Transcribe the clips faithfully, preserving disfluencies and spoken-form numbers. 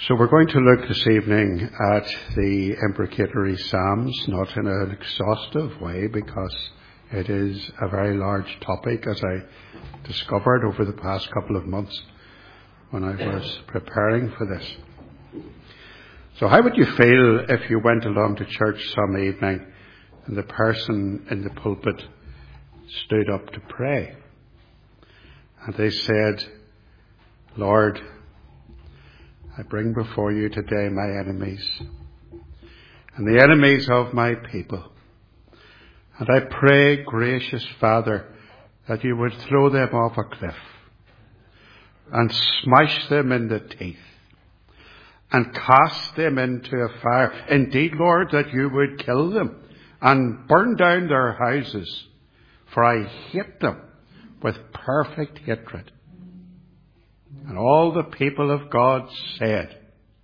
So we're going to look this evening at the imprecatory Psalms, not in an exhaustive way because it is a very large topic, as I discovered over the past couple of months when I was preparing for this. So how would you feel if you went along to church some evening and the person in the pulpit stood up to pray and they said, "Lord, I bring before you today my enemies and the enemies of my people. And I pray, gracious Father, that you would throw them off a cliff and smash them in the teeth and cast them into a fire. Indeed, Lord, that you would kill them and burn down their houses, for I hate them with perfect hatred." And all the people of God said,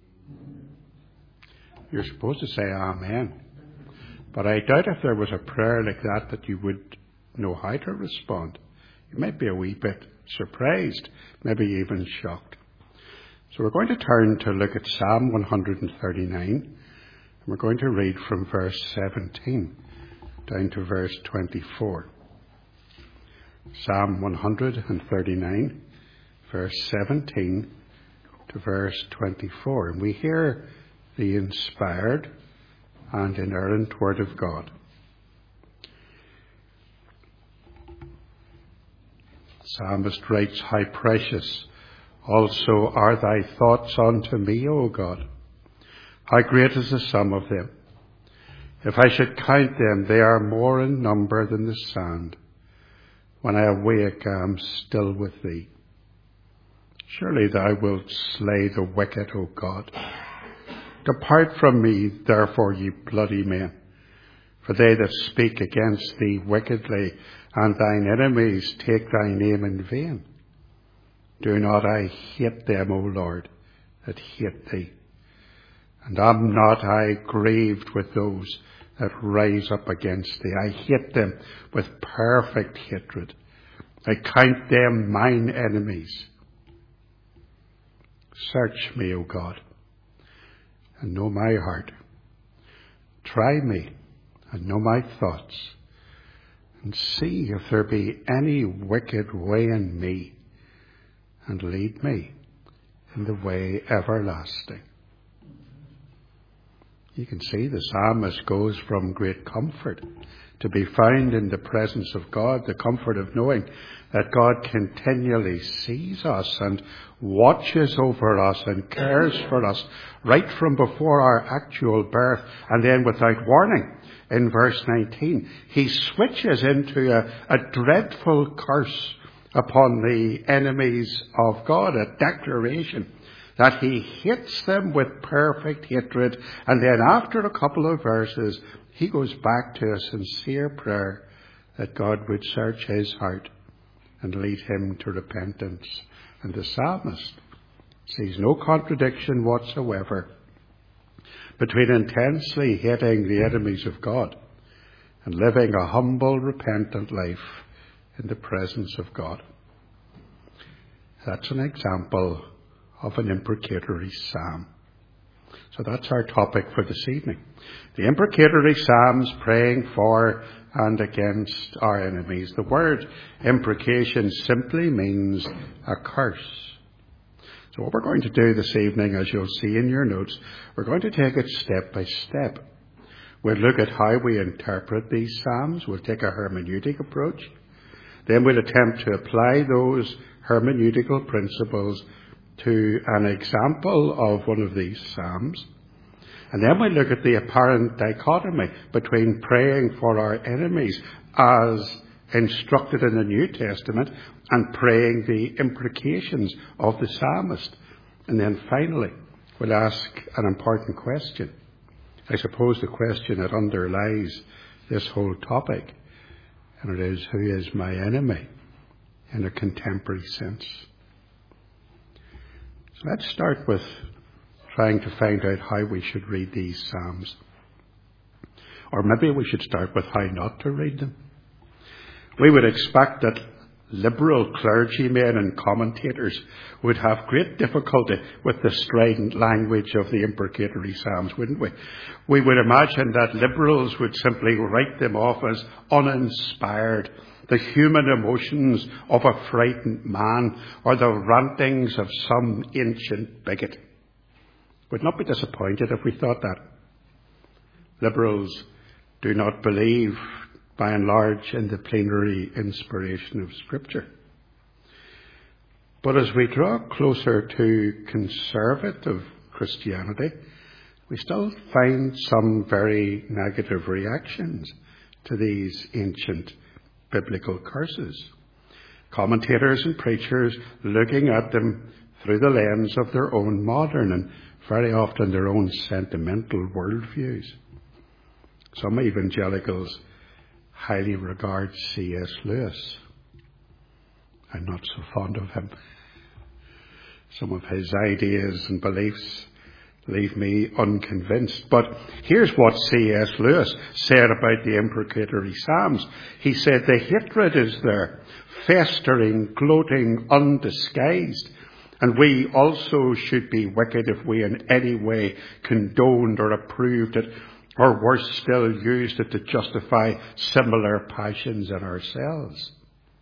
you're supposed to say amen. But I doubt if there was a prayer like that that you would know how to respond. You might be a wee bit surprised, maybe even shocked. So we're going to turn to look at Psalm one thirty-nine. And we're going to read from verse seventeen down to verse twenty-four. Psalm one thirty-nine. Verse seventeen to verse twenty-four. And we hear the inspired and inerrant word of God. The psalmist writes, "How precious also are thy thoughts unto me, O God. How great is the sum of them. If I should count them, they are more in number than the sand. When I awake, I am still with thee. Surely thou wilt slay the wicked, O God. Depart from me, therefore, ye bloody men, for they that speak against thee wickedly, and thine enemies take thy name in vain. Do not I hate them, O Lord, that hate thee? And am not I grieved with those that rise up against thee? I hate them with perfect hatred. I count them mine enemies. Search me, O God, and know my heart. Try me and know my thoughts, and see if there be any wicked way in me, and lead me in the way everlasting." You can see the psalmist goes from great comfort to be found in the presence of God, the comfort of knowing that God continually sees us and watches over us and cares for us right from before our actual birth. And then without warning, in verse nineteen, he switches into a, a dreadful curse upon the enemies of God, a declaration that he hates them with perfect hatred. And then after a couple of verses, he goes back to a sincere prayer that God would search his heart and lead him to repentance. And the psalmist sees no contradiction whatsoever between intensely hating the enemies of God and living a humble, repentant life in the presence of God. That's an example of an imprecatory psalm. So that's our topic for this evening. The imprecatory psalms, praying for and against our enemies. The word imprecation simply means a curse. So what we're going to do this evening, as you'll see in your notes, we're going to take it step by step. We'll look at how we interpret these psalms. We'll take a hermeneutic approach. Then we'll attempt to apply those hermeneutical principles to an example of one of these psalms. And then we look at the apparent dichotomy between praying for our enemies as instructed in the New Testament and praying the imprecations of the psalmist. And then finally, we'll ask an important question. I suppose the question that underlies this whole topic, and it is, who is my enemy in a contemporary sense? So let's start with trying to find out how we should read these psalms. Or maybe we should start with how not to read them. We would expect that liberal clergymen and commentators would have great difficulty with the strident language of the imprecatory Psalms, wouldn't we? We would imagine that liberals would simply write them off as uninspired, the human emotions of a frightened man, or the rantings of some ancient bigot. Would not be disappointed if we thought that. Liberals do not believe, by and large, in the plenary inspiration of Scripture. But as we draw closer to conservative Christianity, we still find some very negative reactions to these ancient biblical curses. Commentators and preachers looking at them through the lens of their own modern and very often their own sentimental worldviews. Some evangelicals highly regard C S Lewis. I'm not so fond of him. Some of his ideas and beliefs leave me unconvinced. But here's what C S Lewis said about the imprecatory Psalms. He said, the hatred is there, festering, gloating, undisguised. And we also should be wicked if we in any way condoned or approved it, or worse still, used it to justify similar passions in ourselves.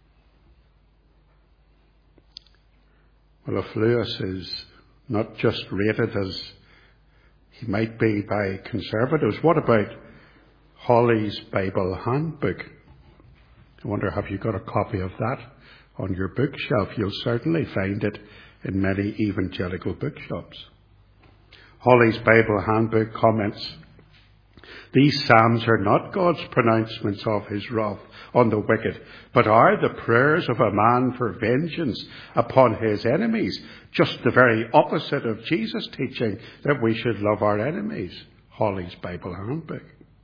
Well, if Lewis is not just rated as he might be by conservatives, what about Hawley's Bible Handbook? I wonder, have you got a copy of that on your bookshelf? You'll certainly find it in many evangelical bookshops. Hawley's Bible Handbook comments, these Psalms are not God's pronouncements of his wrath on the wicked, but are the prayers of a man for vengeance upon his enemies. Just the very opposite of Jesus' teaching that we should love our enemies. Hawley's Bible Handbook.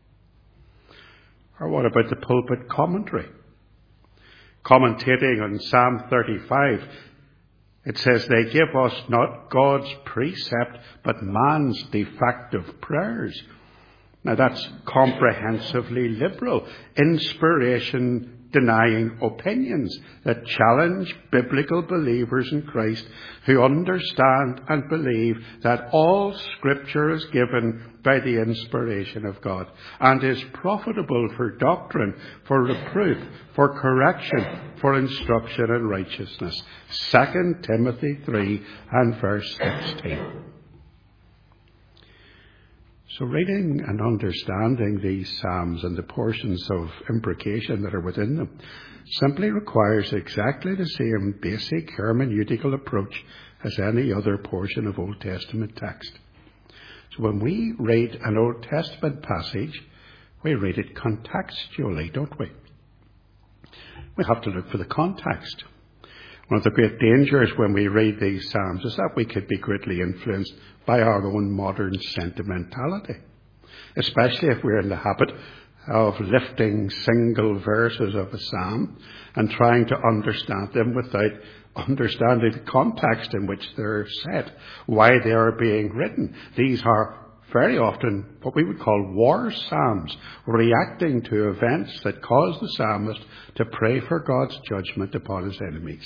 Or what about the pulpit commentary? Commentating on Psalm thirty-five, it says, they give us not God's precept, but man's defective prayers. Now that's comprehensively liberal, inspiration-denying opinions that challenge biblical believers in Christ who understand and believe that all Scripture is given by the inspiration of God and is profitable for doctrine, for reproof, for correction, for instruction in righteousness. Second Timothy three and verse sixteen. So reading and understanding these Psalms and the portions of imprecation that are within them simply requires exactly the same basic hermeneutical approach as any other portion of Old Testament text. So when we read an Old Testament passage, we read it contextually, don't we? We have to look for the context. One of the great dangers when we read these Psalms is that we could be greatly influenced by our own modern sentimentality, especially if we're in the habit of lifting single verses of a psalm and trying to understand them without understanding the context in which they're set, why they are being written. These are very often what we would call war psalms, reacting to events that cause the psalmist to pray for God's judgment upon his enemies.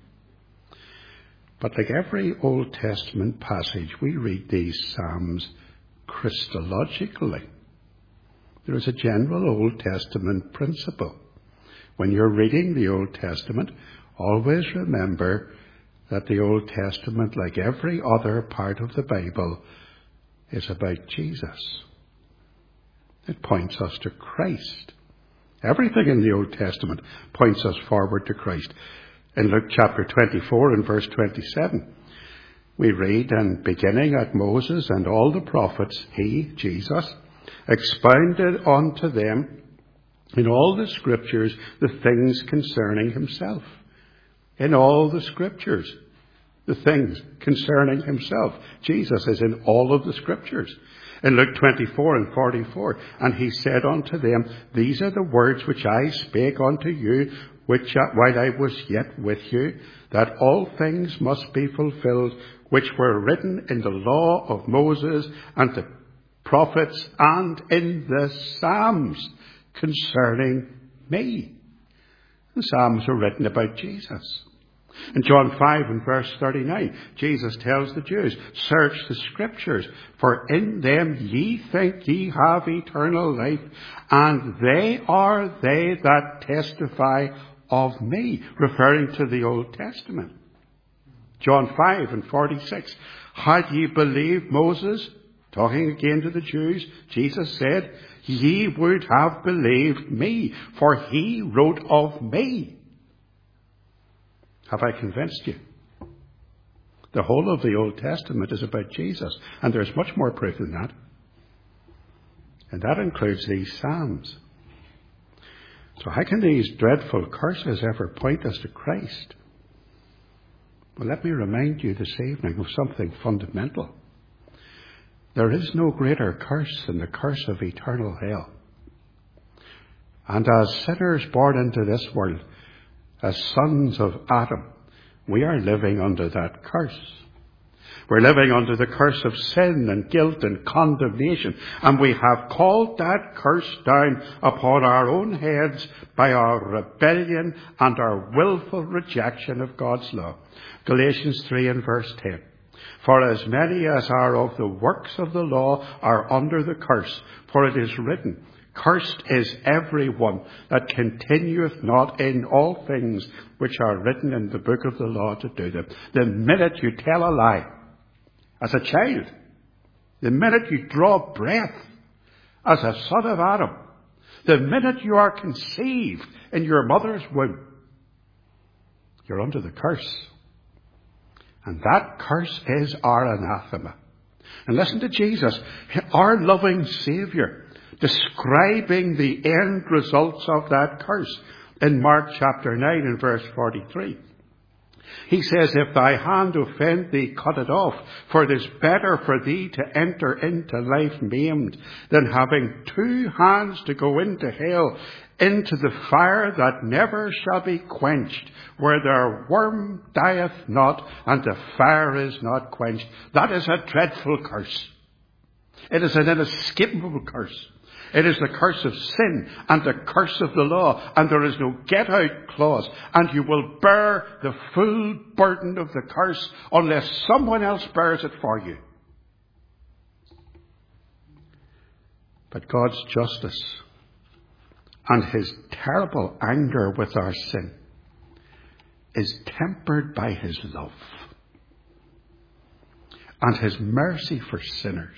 But like every Old Testament passage, we read these Psalms Christologically. There is a general Old Testament principle. When you're reading the Old Testament, always remember that the Old Testament, like every other part of the Bible, is about Jesus. It points us to Christ. Everything in the Old Testament points us forward to Christ. In Luke chapter twenty-four and verse twenty-seven, we read, and beginning at Moses and all the prophets, he, Jesus, expounded unto them in all the Scriptures the things concerning himself. In all the Scriptures, the things concerning himself. Jesus is in all of the Scriptures. In Luke twenty-four and forty-four, and he said unto them, these are the words which I spake unto you, which while I was yet with you, that all things must be fulfilled, which were written in the law of Moses and the prophets and in the Psalms concerning me. The Psalms are written about Jesus. In John five and verse thirty-nine, Jesus tells the Jews, search the Scriptures, for in them ye think ye have eternal life, and they are they that testify of me, referring to the Old Testament. John five and forty-six, had ye believed Moses, talking again to the Jews, Jesus said, ye would have believed me, for he wrote of me. Have I convinced you? The whole of the Old Testament is about Jesus, and there's much more proof than that. And that includes these Psalms. So how can these dreadful curses ever point us to Christ? Well, let me remind you this evening of something fundamental. There is no greater curse than the curse of eternal hell. And as sinners born into this world, as sons of Adam, we are living under that curse. We're living under the curse of sin and guilt and condemnation, and we have called that curse down upon our own heads by our rebellion and our willful rejection of God's law. Galatians three and verse ten. For as many as are of the works of the law are under the curse, for it is written, cursed is every one that continueth not in all things which are written in the book of the law to do them. The minute you tell a lie, as a child, the minute you draw breath, as a son of Adam, the minute you are conceived in your mother's womb, you're under the curse. And that curse is our anathema. And listen to Jesus, our loving Saviour, describing the end results of that curse in Mark chapter nine and verse forty-three. He says, if thy hand offend thee, cut it off, for it is better for thee to enter into life maimed than having two hands to go into hell, into the fire that never shall be quenched, where their worm dieth not, and the fire is not quenched. That is a dreadful curse. It is an inescapable curse. It is the curse of sin and the curse of the law, and there is no get-out clause, and you will bear the full burden of the curse unless someone else bears it for you. But God's justice and his terrible anger with our sin is tempered by his love and his mercy for sinners.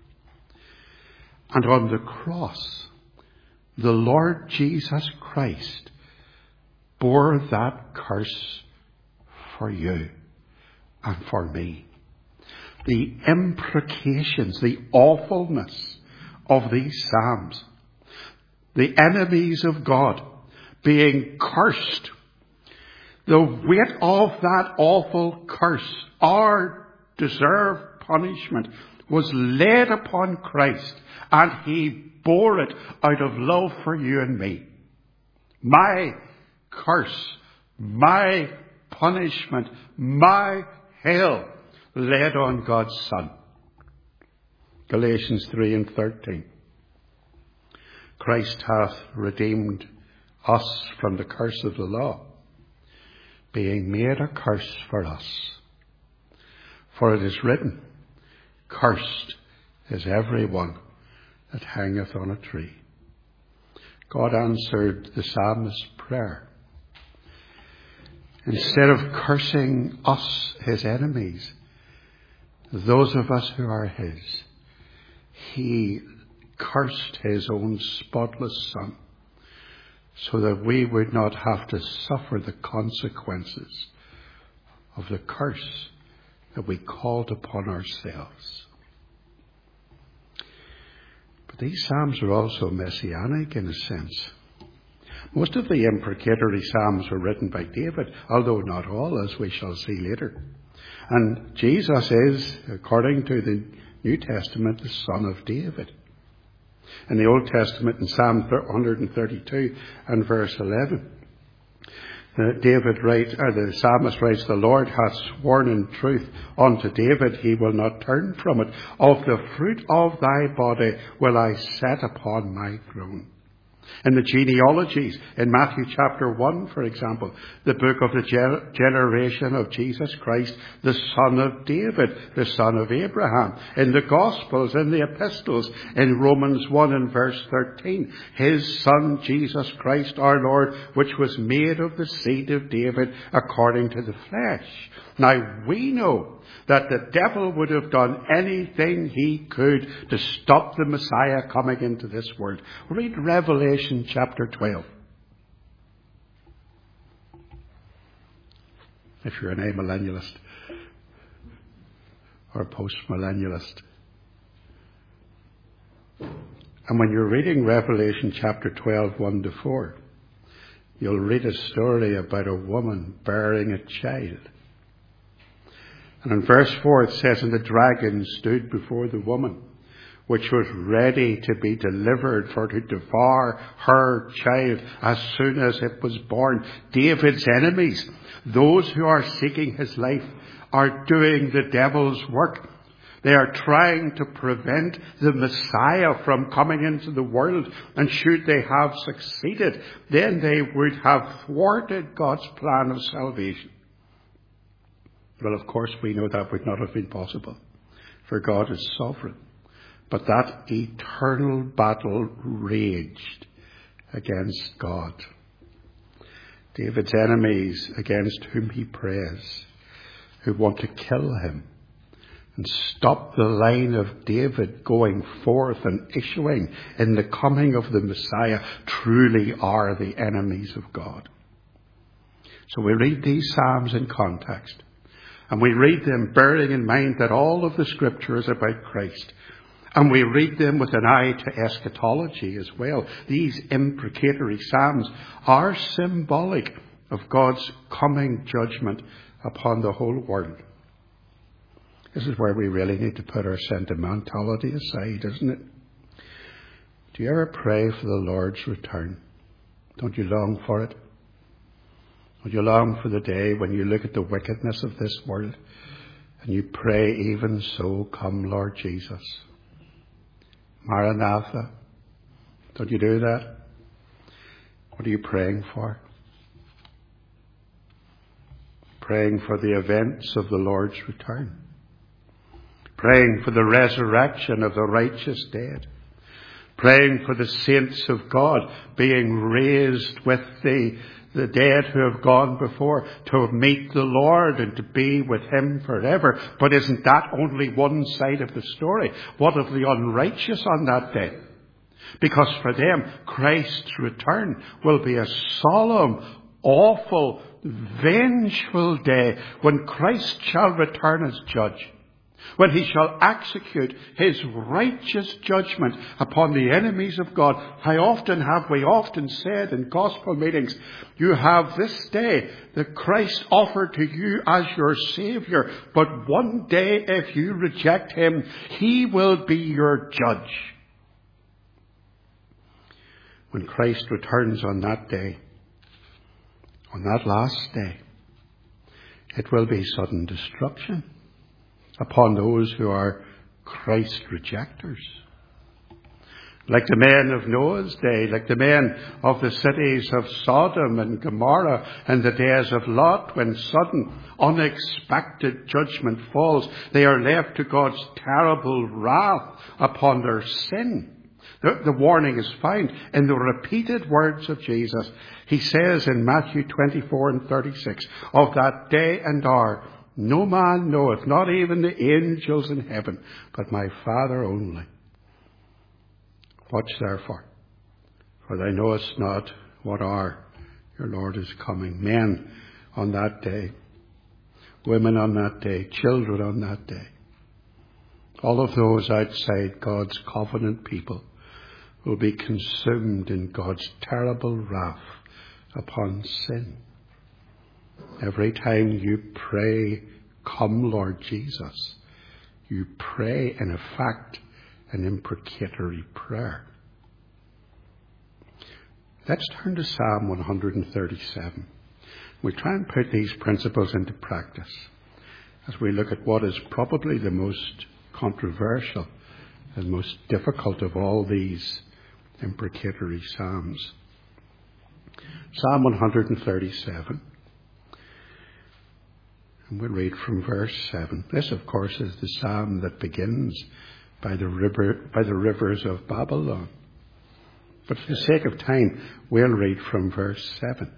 And on the cross, the Lord Jesus Christ bore that curse for you and for me. The imprecations, the awfulness of these Psalms, the enemies of God being cursed, the weight of that awful curse, our deserved punishment, was laid upon Christ, and he bore it out of love for you and me. My curse, my punishment, my hell laid on God's Son. Galatians three and thirteen. Christ hath redeemed us from the curse of the law, being made a curse for us. For it is written, cursed is every one that hangeth on a tree. God answered the psalmist's prayer. Instead of cursing us, his enemies, those of us who are his, he cursed his own spotless Son so that we would not have to suffer the consequences of the curse that we called upon ourselves. But these Psalms are also messianic in a sense. Most of the imprecatory Psalms were written by David, although not all, as we shall see later. And Jesus is, according to the New Testament, the son of David. In the Old Testament, in Psalm one thirty-two and verse eleven, David writes, or the psalmist writes, the Lord hath sworn in truth unto David, he will not turn from it. Of the fruit of thy body will I set upon my throne. In the genealogies, in Matthew chapter one, for example, the book of the gen- generation of Jesus Christ, the son of David, the son of Abraham. In the Gospels, in the epistles, in Romans one and verse thirteen, his son Jesus Christ our Lord, which was made of the seed of David according to the flesh. Now we know that the devil would have done anything he could to stop the Messiah coming into this world. Read Revelation chapter twelve. If you're an amillennialist or post-millennialist. And when you're reading Revelation chapter twelve, one to four, you'll read a story about a woman bearing a child. And in verse four it says, and the dragon stood before the woman, which was ready to be delivered for to devour her child as soon as it was born. David's enemies, those who are seeking his life, are doing the devil's work. They are trying to prevent the Messiah from coming into the world. And should they have succeeded, then they would have thwarted God's plan of salvation. Well, of course, we know that would not have been possible, for God is sovereign. But that eternal battle raged against God. David's enemies against whom he prays, who want to kill him and stop the line of David going forth and issuing in the coming of the Messiah, truly are the enemies of God. So we read these Psalms in context. And we read them bearing in mind that all of the Scripture is about Christ. And we read them with an eye to eschatology as well. These imprecatory Psalms are symbolic of God's coming judgment upon the whole world. This is where we really need to put our sentimentality aside, isn't it? Do you ever pray for the Lord's return? Don't you long for it? Would you long for the day when you look at the wickedness of this world and you pray, even so, come Lord Jesus? Maranatha. Don't you do that? What are you praying for? Praying for the events of the Lord's return. Praying for the resurrection of the righteous dead. Praying for the saints of God being raised with the the dead who have gone before, to meet the Lord and to be with him forever. But isn't that only one side of the story? What of the unrighteous on that day? Because for them, Christ's return will be a solemn, awful, vengeful day when Christ shall return as judge. When he shall execute his righteous judgment upon the enemies of God. How often have we often said in gospel meetings, you have this day the Christ offered to you as your Saviour, but one day if you reject him, he will be your judge. When Christ returns on that day, on that last day, it will be sudden destruction upon those who are Christ rejectors. Like the men of Noah's day, like the men of the cities of Sodom and Gomorrah and the days of Lot, when sudden, unexpected judgment falls, they are left to God's terrible wrath upon their sin. The, the warning is found in the repeated words of Jesus. He says in Matthew twenty-four and thirty-six, of that day and hour, no man knoweth, not even the angels in heaven, but my Father only. Watch therefore, for thou knowest not what hour your Lord is coming. Men on that day, women on that day, children on that day, all of those outside God's covenant people will be consumed in God's terrible wrath upon sin. Every time you pray, come Lord Jesus, you pray in effect an imprecatory prayer. Let's turn to Psalm one thirty-seven. We try and put these principles into practice as we look at what is probably the most controversial and most difficult of all these imprecatory psalms. Psalm one thirty-seven. And we'll read from verse seven. This, of course, is the psalm that begins by the river, by the rivers of Babylon. But for the sake of time, we'll read from verse seven.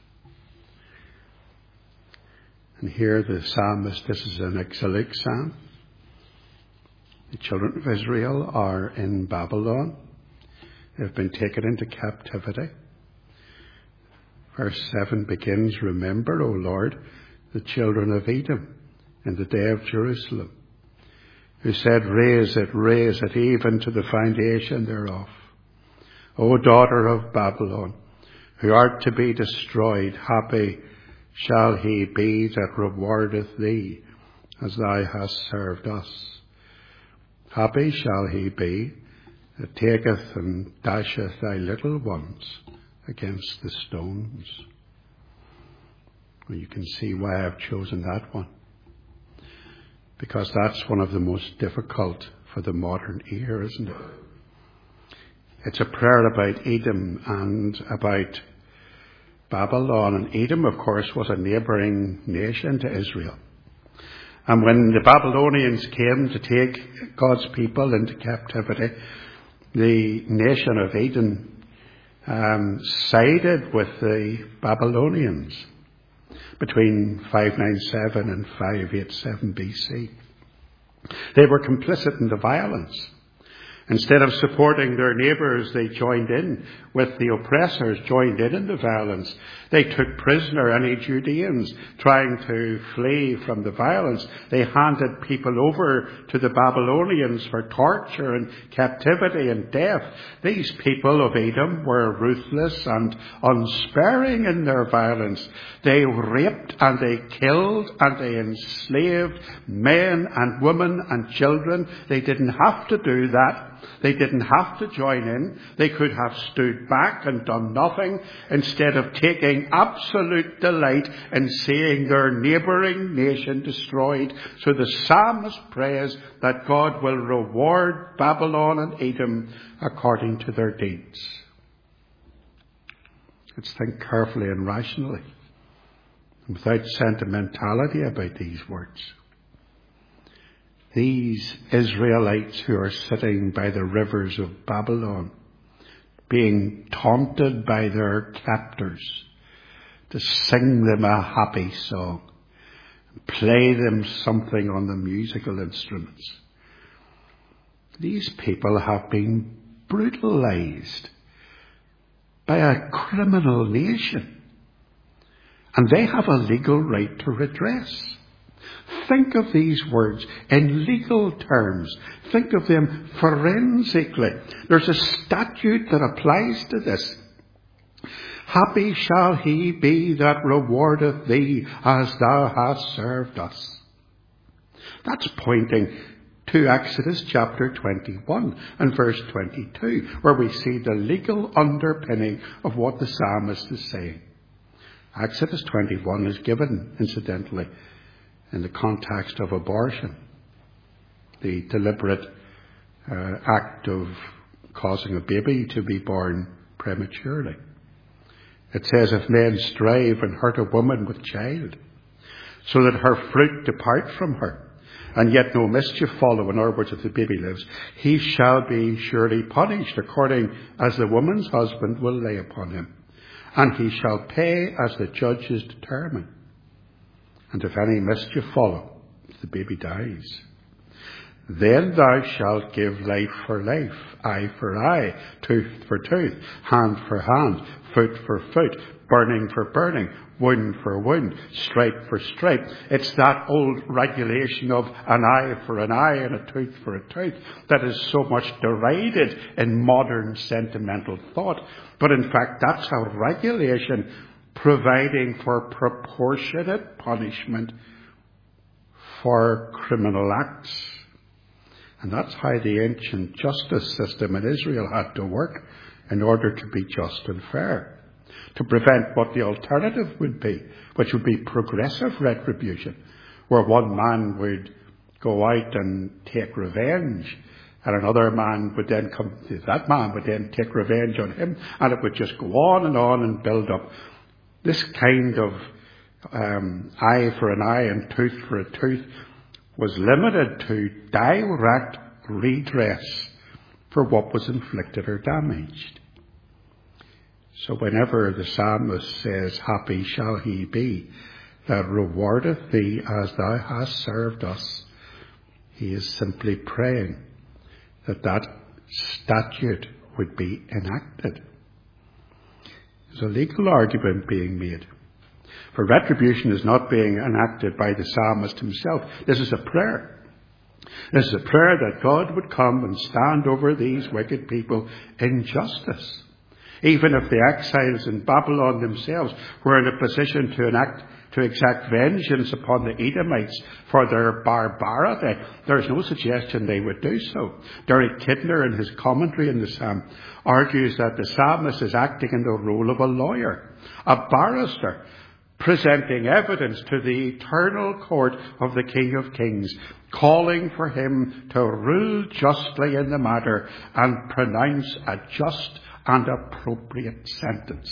And here the psalmist, this is an exilic psalm. The children of Israel are in Babylon. They've been taken into captivity. Verse seven begins, "Remember, O Lord, the children of Edom in the day of Jerusalem, who said, raise it, raise it, even to the foundation thereof. O daughter of Babylon, who art to be destroyed, happy shall he be that rewardeth thee, as thou hast served us. Happy shall he be that taketh and dasheth thy little ones against the stones." Well, you can see why I've chosen that one. Because that's one of the most difficult for the modern ear, isn't it? It's a prayer about Edom and about Babylon. And Edom, of course, was a neighbouring nation to Israel. And when the Babylonians came to take God's people into captivity, the nation of Edom um, sided with the Babylonians between five ninety-seven and five eighty-seven B C. They were complicit in the violence. Instead of supporting their neighbours, they joined in with the oppressors, joined in in the violence. They took prisoner any Judeans trying to flee from the violence. They handed people over to the Babylonians for torture and captivity and death. These people of Edom were ruthless and unsparing in their violence. They raped and they killed and they enslaved men and women and children. They didn't have to do that. They didn't have to join in. They could have stood back and done nothing instead of taking absolute delight in seeing their neighbouring nation destroyed. So the psalmist prays that God will reward Babylon and Edom according to their deeds. Let's think carefully and rationally, without sentimentality about these words. These Israelites who are sitting by the rivers of Babylon, being taunted by their captors to sing them a happy song, play them something on the musical instruments. These people have been brutalized by a criminal nation, and they have a legal right to redress. Think of these words in legal terms. Think of them forensically. There's a statute that applies to this. Happy shall he be that rewardeth thee as thou hast served us. That's pointing to Exodus chapter twenty-one and verse twenty-two, where we see the legal underpinning of what the psalmist is saying. Exodus twenty-one is given, incidentally, in the context of abortion, the deliberate uh, act of causing a baby to be born prematurely. It says, if men strive and hurt a woman with child, so that her fruit depart from her, and yet no mischief follow, in other words, if the baby lives, he shall be surely punished according as the woman's husband will lay upon him, and he shall pay as the judges determine. And if any mischief follow, if the baby dies, then thou shalt give life for life, eye for eye, tooth for tooth, hand for hand, foot for foot, burning for burning, wound for wound, stripe for stripe. It's that old regulation of an eye for an eye and a tooth for a tooth that is so much derided in modern sentimental thought. But in fact, that's how regulation, providing for proportionate punishment for criminal acts. And that's how the ancient justice system in Israel had to work in order to be just and fair, to prevent what the alternative would be, which would be progressive retribution, where one man would go out and take revenge And another man would then come, that man would then take revenge on him, and it would just go on and on and build up. This kind of um, eye for an eye and tooth for a tooth was limited to direct redress for what was inflicted or damaged. So whenever the psalmist says, happy shall he be that rewardeth thee as thou hast served us, he is simply praying that that statute would be enacted. There's a legal argument being made. For retribution is not being enacted by the psalmist himself. This is a prayer. This is a prayer that God would come and stand over these wicked people in justice. Even if the exiles in Babylon themselves were in a position to enact to exact vengeance upon the Edomites for their barbarity, there's no suggestion they would do so. Derek Kidner, in his commentary in the psalm, argues that the psalmist is acting in the role of a lawyer, a barrister, presenting evidence to the eternal court of the King of Kings, calling for him to rule justly in the matter and pronounce a just and appropriate sentence.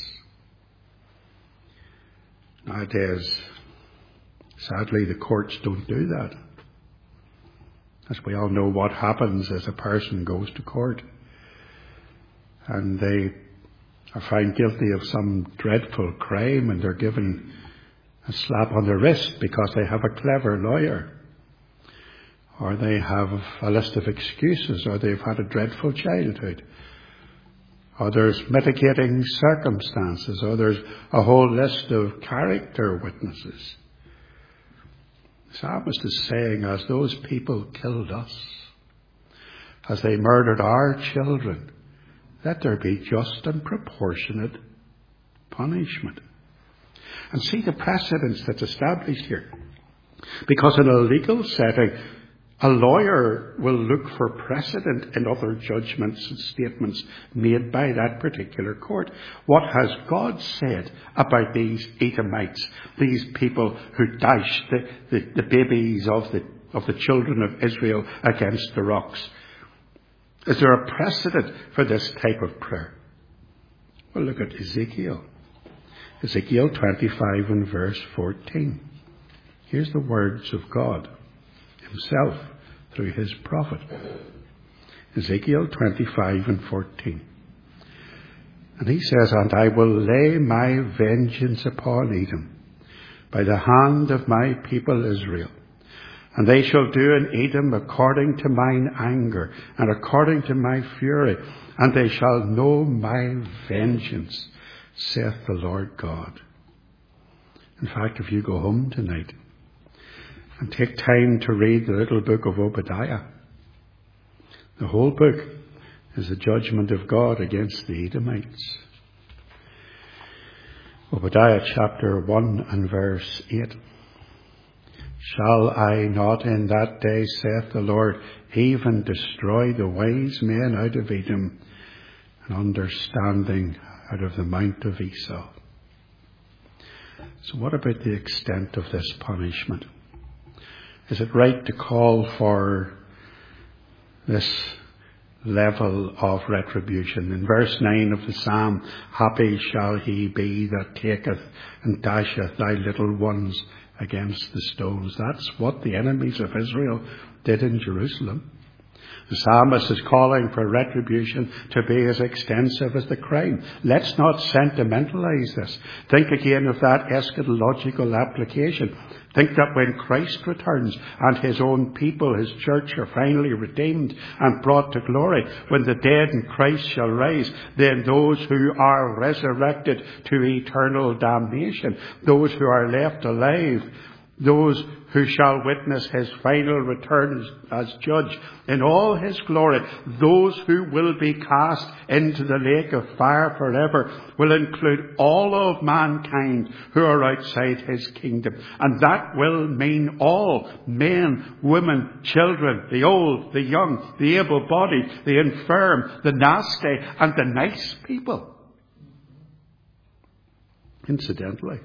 Nowadays, sadly, the courts don't do that. As we all know, what happens as a person goes to court and they are found guilty of some dreadful crime and they're given a slap on the wrist because they have a clever lawyer, or they have a list of excuses, or they've had a dreadful childhood, or there's mitigating circumstances, or there's a whole list of character witnesses. The psalmist is saying, as those people killed us, as they murdered our children, let there be just and proportionate punishment. And see the precedence that's established here. Because in a legal setting, a lawyer will look for precedent in other judgments and statements made by that particular court. What has God said about these Edomites, these people who dashed the, the, the babies of the, of the children of Israel against the rocks? Is there a precedent for this type of prayer? Well, look at Ezekiel. Ezekiel twenty-five and verse fourteen. Here's the words of God himself through his prophet. Ezekiel twenty-five and fourteen. And he says, and I will lay my vengeance upon Edom by the hand of my people Israel. And they shall do in Edom according to mine anger and according to my fury. And they shall know my vengeance, saith the Lord God. In fact, if you go home tonight and take time to read the little book of Obadiah, the whole book is the judgment of God against the Edomites. Obadiah chapter one and verse eight. Shall I not in that day, saith the Lord, even destroy the wise men out of Edom, and understanding out of the mount of Esau? So what about the extent of this punishment? Is it right to call for this level of retribution? In verse nine of the psalm, happy shall he be that taketh and dasheth thy little ones against the stones. That's what the enemies of Israel did in Jerusalem. The psalmist is calling for retribution to be as extensive as the crime. Let's not sentimentalize this. Think again of that eschatological application. Think that when Christ returns and his own people, his church, are finally redeemed and brought to glory, when the dead in Christ shall rise, then those who are resurrected to eternal damnation, those who are left alive, those who shall witness his final return as judge in all his glory, those who will be cast into the lake of fire forever, will include all of mankind who are outside his kingdom. And that will mean all men, women, children, the old, the young, the able-bodied, the infirm, the nasty, and the nice people. Incidentally,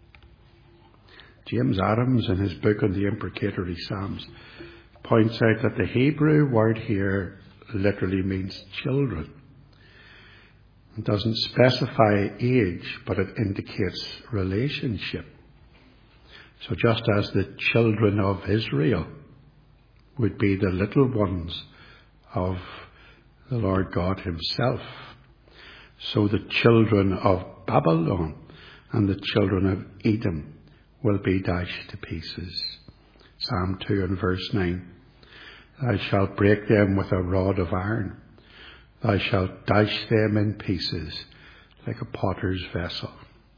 James Adams, in his book on the imprecatory Psalms, points out that the Hebrew word here literally means children. It doesn't specify age, but it indicates relationship. So just as the children of Israel would be the little ones of the Lord God himself, so the children of Babylon and the children of Edom will be dashed to pieces. Psalm two and verse nine. Thou shalt break them with a rod of iron. Thou shalt dash them in pieces like a potter's vessel.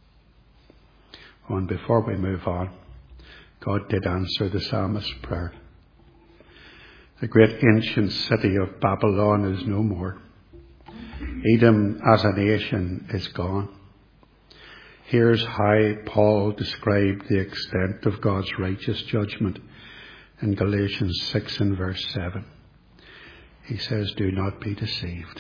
And before we move on, God did answer the psalmist's prayer. The great ancient city of Babylon is no more. Edom as a nation is gone. Here's how Paul described the extent of God's righteous judgment in Galatians six and verse seven. He says, do not be deceived.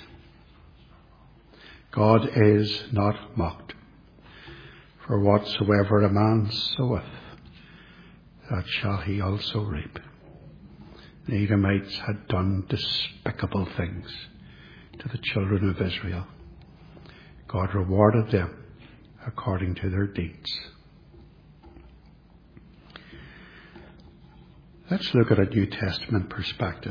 God is not mocked. For whatsoever a man soweth, that shall he also reap. The Edomites had done despicable things to the children of Israel. God rewarded them according to their deeds. Let's look at a New Testament perspective.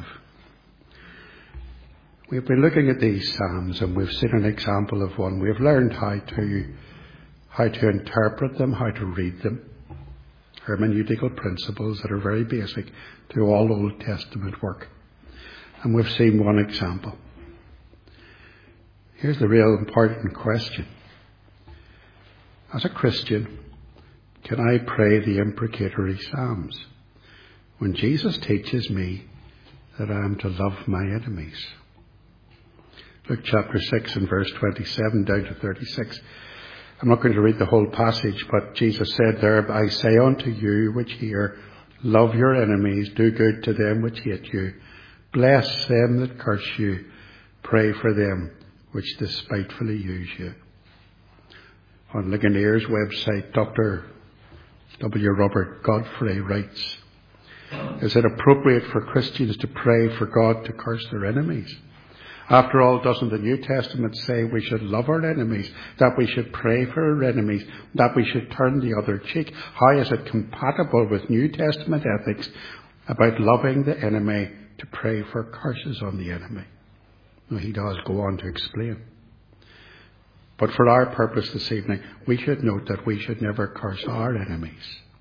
We've been looking at these Psalms and we've seen an example of one. We've learned how to, how to interpret them, how to read them. Hermeneutical principles that are very basic to all Old Testament work. And we've seen one example. Here's the real important question. As a Christian, can I pray the imprecatory Psalms when Jesus teaches me that I am to love my enemies? Luke chapter six and verse twenty-seven down to thirty-six. I'm not going to read the whole passage, but Jesus said there, I say unto you which hear, love your enemies, do good to them which hate you, bless them that curse you, pray for them which despitefully use you. On Ligonier's website, Doctor W. Robert Godfrey writes, is it appropriate for Christians to pray for God to curse their enemies? After all, doesn't the New Testament say we should love our enemies, that we should pray for our enemies, that we should turn the other cheek? How is it compatible with New Testament ethics about loving the enemy to pray for curses on the enemy? Well, he does go on to explain. But for our purpose this evening, we should note that we should never curse our enemies.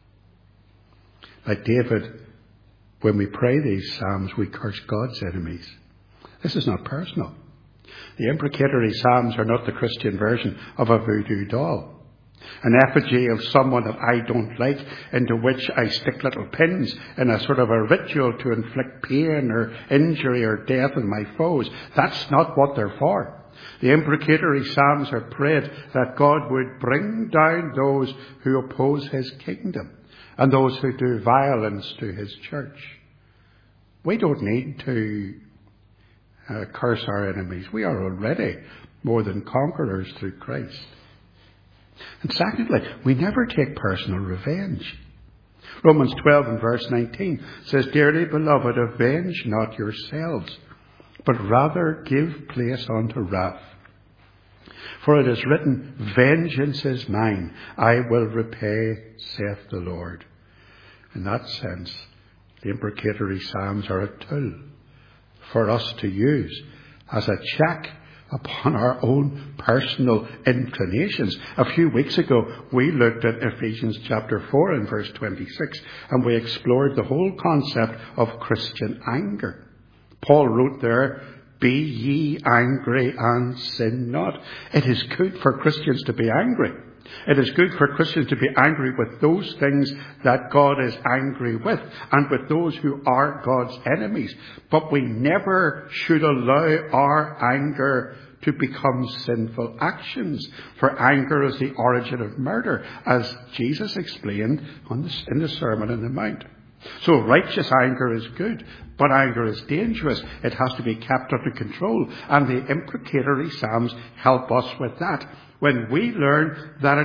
Like David, when we pray these Psalms, we curse God's enemies. This is not personal. The imprecatory Psalms are not the Christian version of a voodoo doll, an effigy of someone that I don't like, into which I stick little pins in a sort of a ritual to inflict pain or injury or death on my foes. That's not what they're for. The imprecatory Psalms are prayed that God would bring down those who oppose his kingdom and those who do violence to his church. We don't need to Uh, curse our enemies. We are already more than conquerors through Christ. And secondly, we never take personal revenge. Romans twelve and verse nineteen says, dearly beloved, avenge not yourselves, but rather give place unto wrath. For it is written, vengeance is mine, I will repay, saith the Lord. In that sense, the imprecatory Psalms are a tool for us to use as a check upon our own personal inclinations. A few weeks ago, we looked at Ephesians chapter four and verse twenty-six, and we explored the whole concept of Christian anger. Paul wrote there, be ye angry and sin not. It is good for Christians to be angry. It is good for Christians to be angry with those things that God is angry with and with those who are God's enemies. But we never should allow our anger to become sinful actions. For anger is the origin of murder, as Jesus explained on the, in the Sermon on the Mount. So righteous anger is good, but anger is dangerous. It has to be kept under control, and the imprecatory Psalms help us with that. When we learn that it is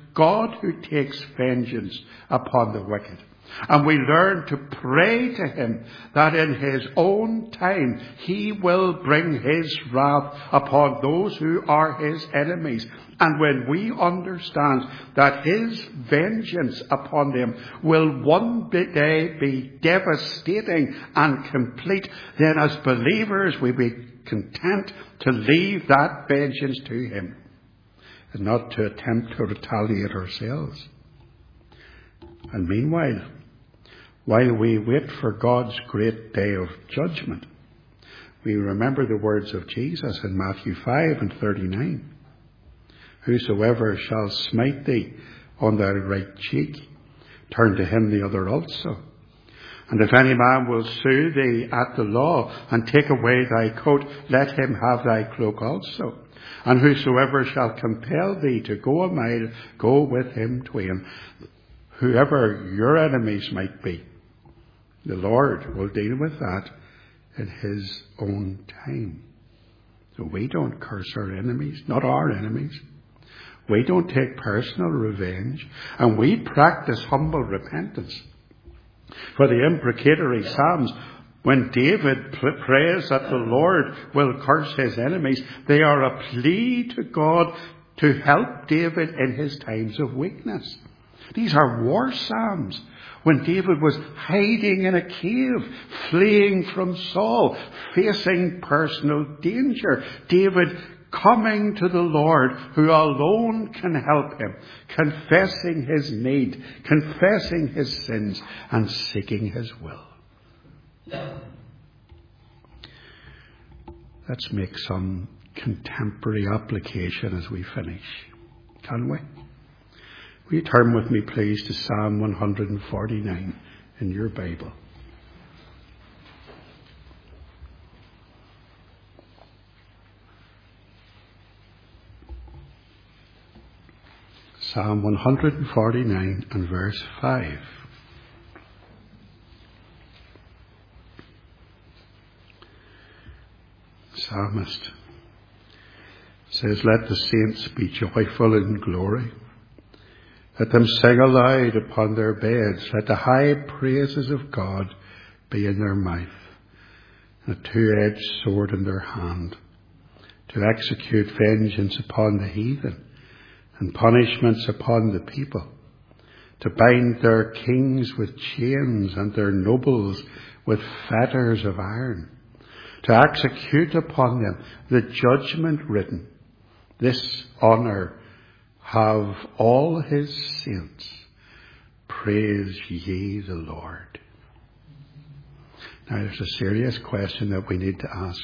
God who takes vengeance upon the wicked. And we learn to pray to him that in his own time he will bring his wrath upon those who are his enemies. And when we understand that his vengeance upon them will one day be devastating and complete, then as believers we be content to leave that vengeance to him and not to attempt to retaliate ourselves. And meanwhile, while we wait for God's great day of judgment, we remember the words of Jesus in Matthew five and thirty-nine. Whosoever shall smite thee on thy right cheek, turn to him the other also. And if any man will sue thee at the law and take away thy coat, let him have thy cloak also. And whosoever shall compel thee to go a mile, go with him twain. Whoever your enemies might be, the Lord will deal with that in his own time. So we don't curse our enemies, not our enemies. We don't take personal revenge, and we practice humble repentance. For the imprecatory Psalms, when David prays that the Lord will curse his enemies, they are a plea to God to help David in his times of weakness. These are war psalms. When David was hiding in a cave, fleeing from Saul, facing personal danger, David coming to the Lord who alone can help him, confessing his need, confessing his sins, and seeking his will. Let's make some contemporary application as we finish, can we? Will you turn with me, please, to Psalm one forty-nine in your Bible? Psalm one forty-nine and verse five. Psalmist says, let the saints be joyful in glory. Let them sing aloud upon their beds. Let the high praises of God be in their mouth, and a two-edged sword in their hand, to execute vengeance upon the heathen and punishments upon the people, to bind their kings with chains and their nobles with fetters of iron, to execute upon them the judgment written. This honour have all his saints. Praise ye the Lord. Now there's a serious question that we need to ask.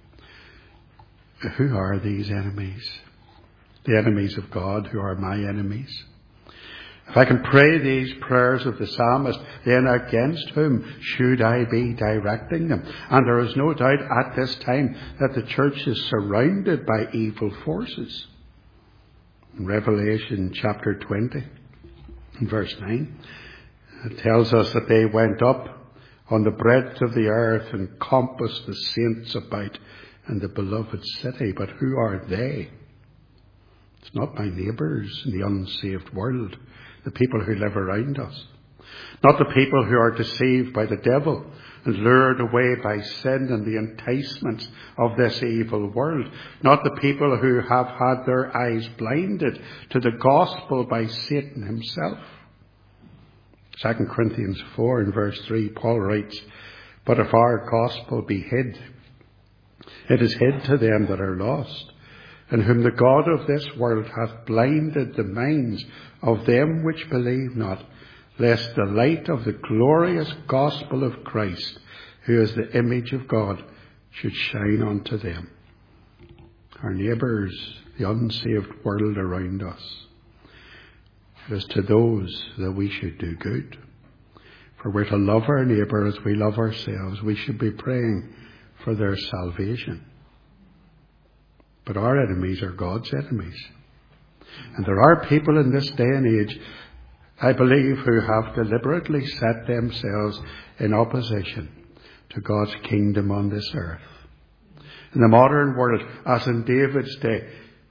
Who are these enemies? The enemies of God, who are my enemies. If I can pray these prayers of the psalmist, then against whom should I be directing them? And there is no doubt at this time that the church is surrounded by evil forces. In Revelation chapter twenty, verse nine, it tells us that they went up on the breadth of the earth and compassed the saints about in the beloved city. But who are they? It's not my neighbours in the unsaved world, the people who live around us. Not the people who are deceived by the devil and lured away by sin and the enticements of this evil world. Not the people who have had their eyes blinded to the gospel by Satan himself. Second Corinthians four and verse three, Paul writes, but if our gospel be hid, it is hid to them that are lost, in whom the God of this world hath blinded the minds of them which believe not, lest the light of the glorious gospel of Christ, who is the image of God, should shine unto them. Our neighbours, the unsaved world around us. It is to those that we should do good. For we're to love our neighbour as we love ourselves. We should be praying for their salvation. But our enemies are God's enemies. And there are people in this day and age, I believe, who have deliberately set themselves in opposition to God's kingdom on this earth. In the modern world, as in David's day,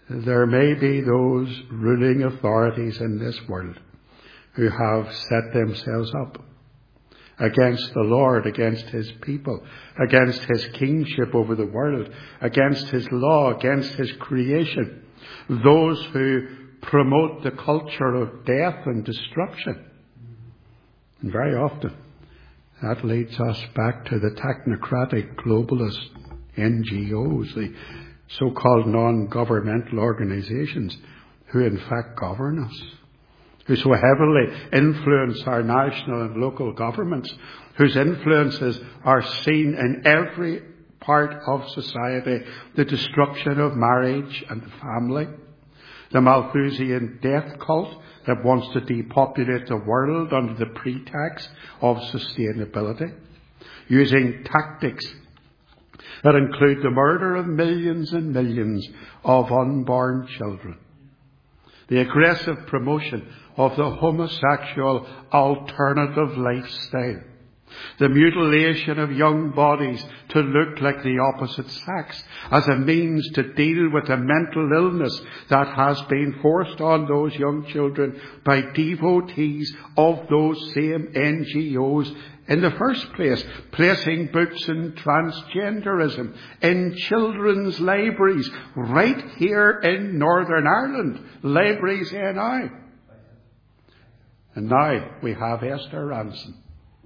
There may be those ruling authorities in this world who have set themselves up against the Lord, against his people, against his kingship over the world, against his law, against his creation. Those who promote the culture of death and destruction. And very often that leads us back to the technocratic globalist N G Os, the so-called non-governmental organizations who in fact govern us, who so heavily influence our national and local governments, whose influences are seen in every part of society: the destruction of marriage and the family, the Malthusian death cult that wants to depopulate the world under the pretext of sustainability, using tactics that include the murder of millions and millions of unborn children, the aggressive promotion of the homosexual alternative lifestyle, the mutilation of young bodies to look like the opposite sex as a means to deal with a mental illness that has been forced on those young children by devotees of those same N G Os in the first place, placing books in transgenderism in children's libraries right here in Northern Ireland, Libraries N I. And now we have Esther Rantzen.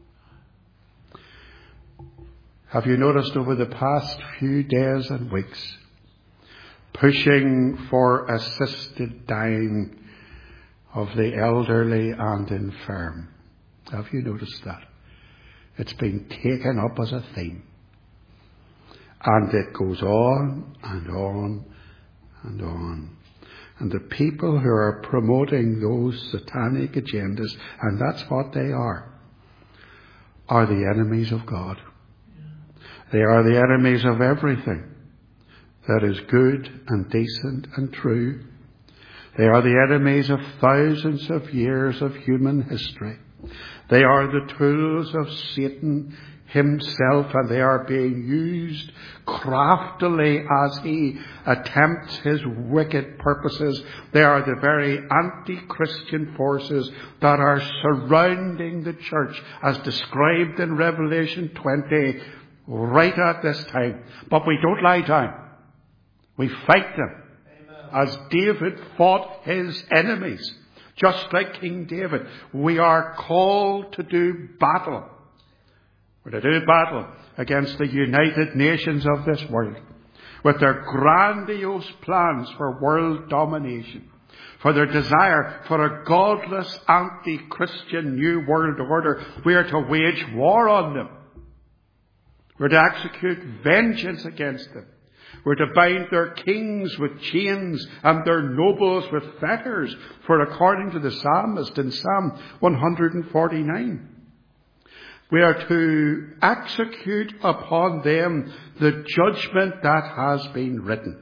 Have you noticed over the past few days and weeks, pushing for assisted dying of the elderly and infirm? Have you noticed that? It's been taken up as a theme. And it goes on and on and on. And the people who are promoting those satanic agendas, and that's what they are, are the enemies of God. They are the enemies of everything that is good and decent and true. They are the enemies of thousands of years of human history. They are the tools of Satan himself, and they are being used craftily as he attempts his wicked purposes. They are the very anti-Christian forces that are surrounding the church as described in Revelation twenty right at this time. But we don't lie down. We fight them. Amen. As David fought his enemies, just like King David. We are called to do battle. We're to do battle against the United Nations of this world, with their grandiose plans for world domination, for their desire for a godless, anti-Christian new world order. We are to wage war on them. We're to execute vengeance against them. We're to bind their kings with chains and their nobles with fetters. For according to the psalmist in Psalm one forty-nine, we are to execute upon them the judgment that has been written.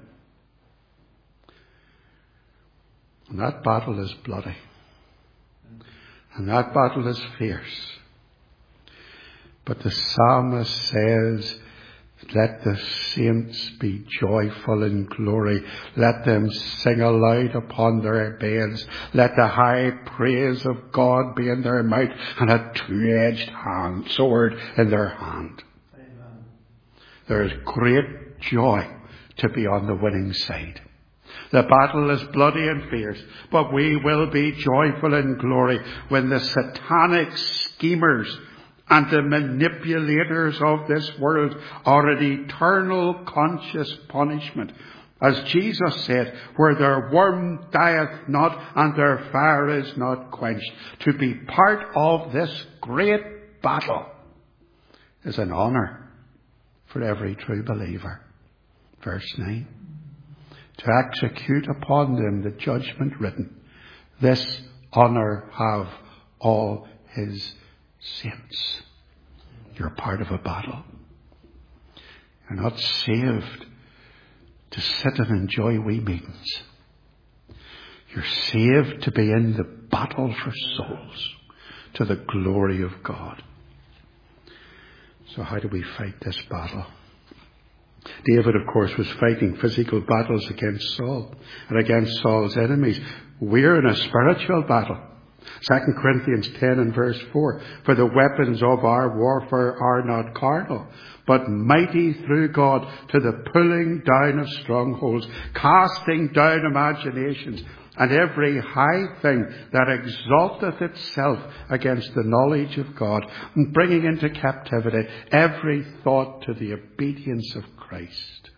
And that battle is bloody. And that battle is fierce. But the psalmist says, let the saints be joyful in glory. Let them sing aloud upon their beds. Let the high praise of God be in their mouth, and a two-edged hand, sword in their hand. Amen. There is great joy to be on the winning side. The battle is bloody and fierce, but we will be joyful in glory when the satanic schemers and the manipulators of this world are an eternal conscious punishment. As Jesus said, where their worm dieth not and their fire is not quenched. To be part of this great battle is an honour for every true believer. Verse nine. To execute upon them the judgment written. This honour have all his saints. You're part of a battle. You're not saved to sit and enjoy wee meetings. You're saved to be in the battle for souls to the glory of God. So how do we fight this battle? David, of course, was fighting physical battles against Saul and against Saul's enemies. We're in a spiritual battle. Second Corinthians ten and verse four. For the weapons of our warfare are not carnal, but mighty through God to the pulling down of strongholds, casting down imaginations, and every high thing that exalteth itself against the knowledge of God, and bringing into captivity every thought to the obedience of Christ.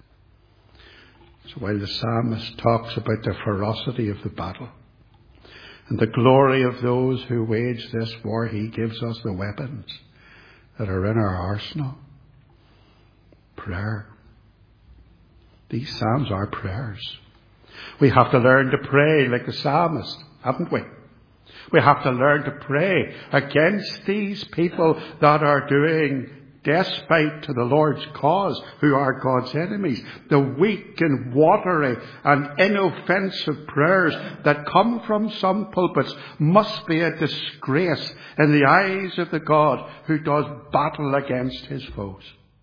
So while the psalmist talks about the ferocity of the battle and the glory of those who wage this war, he gives us the weapons that are in our arsenal. Prayer. These psalms are prayers. We have to learn to pray like the psalmist, haven't we? We have to learn to pray against these people that are doing despite to the Lord's cause, who are God's enemies. The weak and watery and inoffensive prayers that come from some pulpits must be a disgrace in the eyes of the God who does battle against his foes.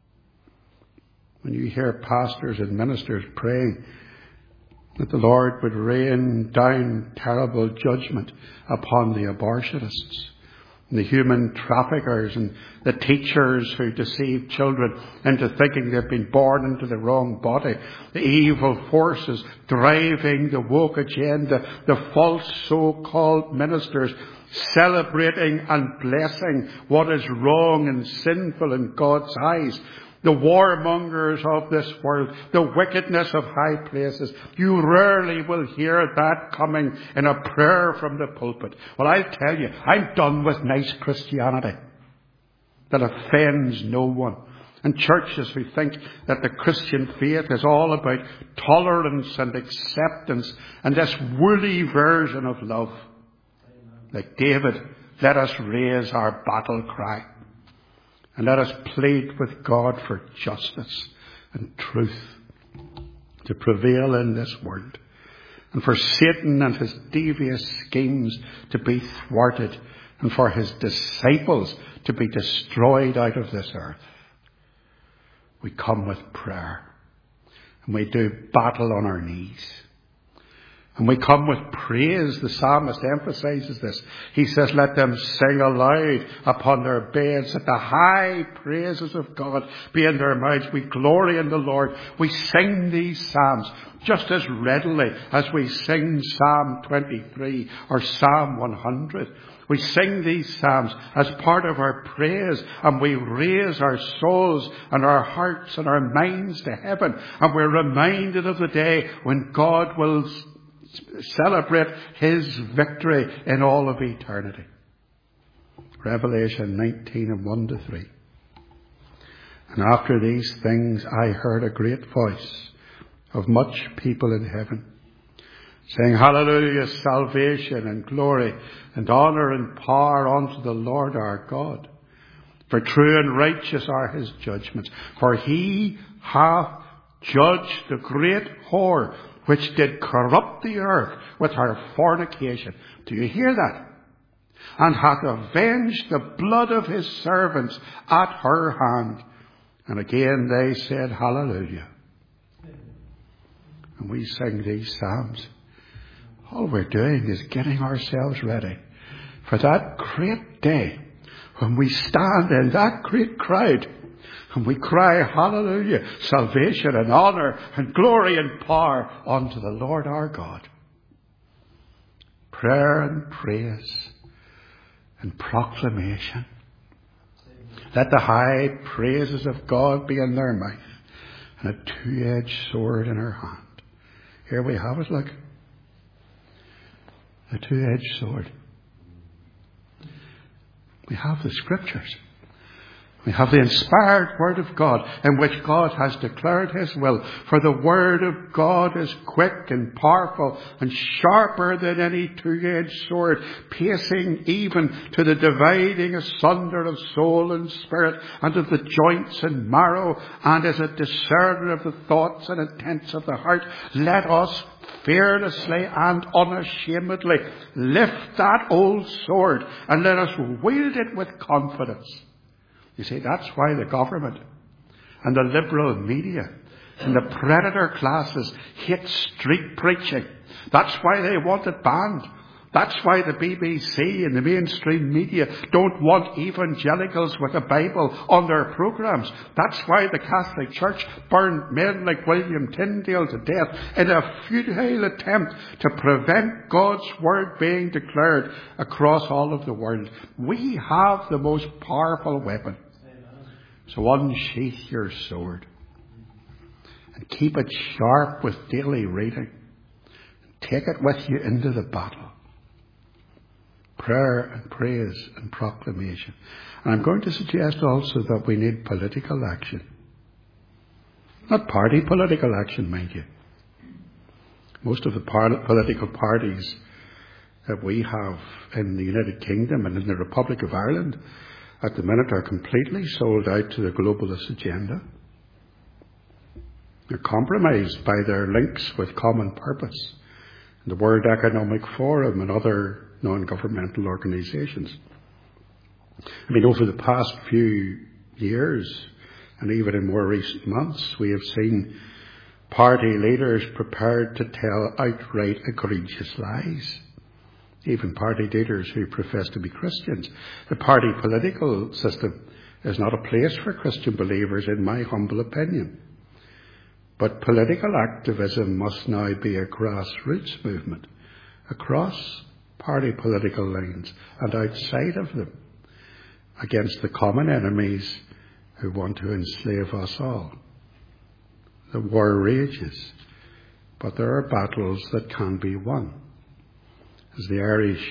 When you hear pastors and ministers praying that the Lord would rain down terrible judgment upon the abortionists, and the human traffickers, and the teachers who deceive children into thinking they've been born into the wrong body, the evil forces driving the woke agenda, the false so-called ministers celebrating and blessing what is wrong and sinful in God's eyes, the warmongers of this world, the wickedness of high places. You rarely will hear that coming in a prayer from the pulpit. Well, I'll tell you, I'm done with nice Christianity that offends no one. And churches who think that the Christian faith is all about tolerance and acceptance and this woolly version of love. Like David, let us raise our battle cry. And let us plead with God for justice and truth to prevail in this world, and for Satan and his devious schemes to be thwarted, and for his disciples to be destroyed out of this earth. We come with prayer, and we do battle on our knees. And we come with praise. The psalmist emphasizes this. He says, let them sing aloud upon their beds, that the high praises of God be in their mouths. We glory in the Lord. We sing these psalms just as readily as we sing Psalm twenty-three or Psalm one hundred. We sing these psalms as part of our praise, and we raise our souls and our hearts and our minds to heaven. And we're reminded of the day when God will celebrate his victory in all of eternity. Revelation nineteen and one to three. And after these things I heard a great voice of much people in heaven, saying, Hallelujah, salvation and glory and honour and power unto the Lord our God. For true and righteous are his judgments. For he hath judged the great whore, which did corrupt the earth with her fornication. Do you hear that? And hath avenged the blood of his servants at her hand. And again they said, Hallelujah. And we sing these psalms. All we're doing is getting ourselves ready for that great day when we stand in that great crowd and we cry, Hallelujah, salvation and honour and glory and power unto the Lord our God. Prayer and praise and proclamation. Let the high praises of God be in their mouth and a two-edged sword in her hand. Here we have it, look. A two-edged sword. We have the scriptures. We have the inspired word of God in which God has declared his will. For the word of God is quick and powerful and sharper than any two-edged sword, piercing even to the dividing asunder of soul and spirit and of the joints and marrow, and is a discerner of the thoughts and intents of the heart. Let us fearlessly and unashamedly lift that old sword and let us wield it with confidence. You see, that's why the government and the liberal media And the predator classes hate street preaching. That's why they want it banned. That's why the B B C and the mainstream media don't want evangelicals with a Bible on their programmes. That's why the Catholic Church burned men like William Tyndale to death in a futile attempt to prevent God's word being declared across all of the world. We have the most powerful weapon. So unsheath your sword and keep it sharp with daily reading. Take it with you into the battle. Prayer and praise and proclamation. And I'm going to suggest also that we need political action. Not party political action, mind you. Most of the par- political parties that we have in the United Kingdom and in the Republic of Ireland at the minute are completely sold out to the globalist agenda. They're compromised by their links with Common Purpose, the World Economic Forum and other non-governmental organisations. I mean, over the past few years, and even in more recent months, we have seen party leaders prepared to tell outright egregious lies. Even party leaders who profess to be Christians. The party political system is not a place for Christian believers, in my humble opinion. But political activism must now be a grassroots movement across party political lines and outside of them against the common enemies who want to enslave us all. The war rages, but there are battles that can be won. As the Irish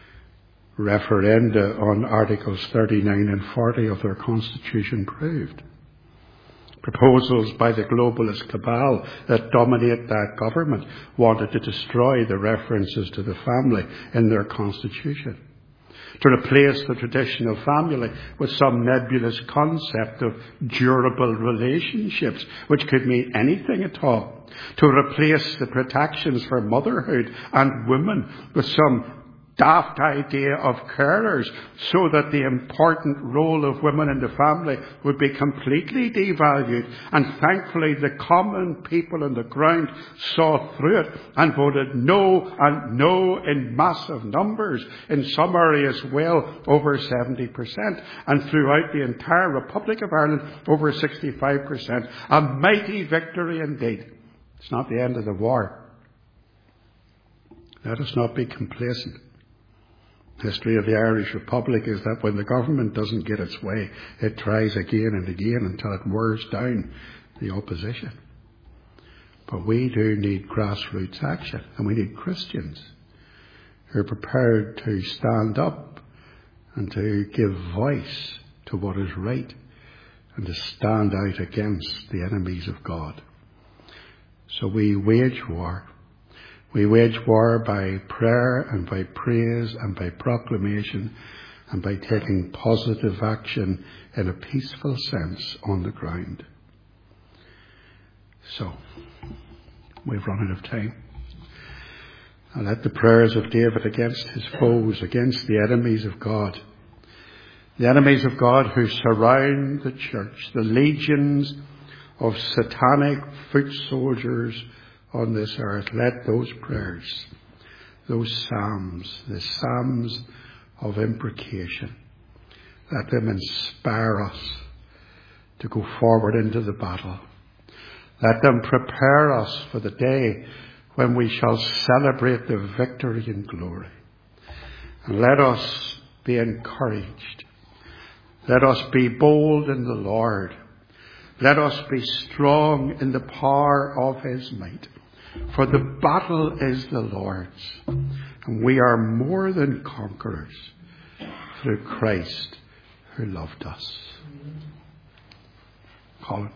referenda on Articles thirty-nine and forty of their constitution proved. Proposals by the globalist cabal that dominate that government wanted to destroy the references to the family in their constitution, to replace the tradition of family with some nebulous concept of durable relationships, which could mean anything at all, to replace the protections for motherhood and women with some daft idea of carers, so that the important role of women in the family would be completely devalued. And thankfully the common people on the ground saw through it and voted no and no in massive numbers, in some areas well over seventy percent, and throughout the entire Republic of Ireland over sixty-five percent. A mighty victory indeed. It's not the end of the war. Let us not be complacent. The history of the Irish Republic is that when the government doesn't get its way, it tries again and again until it wears down the opposition. But we do need grassroots action, and we need Christians who are prepared to stand up and to give voice to what is right and to stand out against the enemies of God. So we wage war. We wage war by prayer and by praise and by proclamation and by taking positive action in a peaceful sense on the ground. So, we've run out of time. And let the prayers of David against his foes, against the enemies of God, the enemies of God who surround the church, the legions of satanic foot soldiers on this earth, let those prayers, those psalms, the psalms of imprecation, let them inspire us to go forward into the battle. Let them prepare us for the day when we shall celebrate the victory and glory. And let us be encouraged. Let us be bold in the Lord. Let us be strong in the power of his might. For the battle is the Lord's, and we are more than conquerors through Christ who loved us. Colin.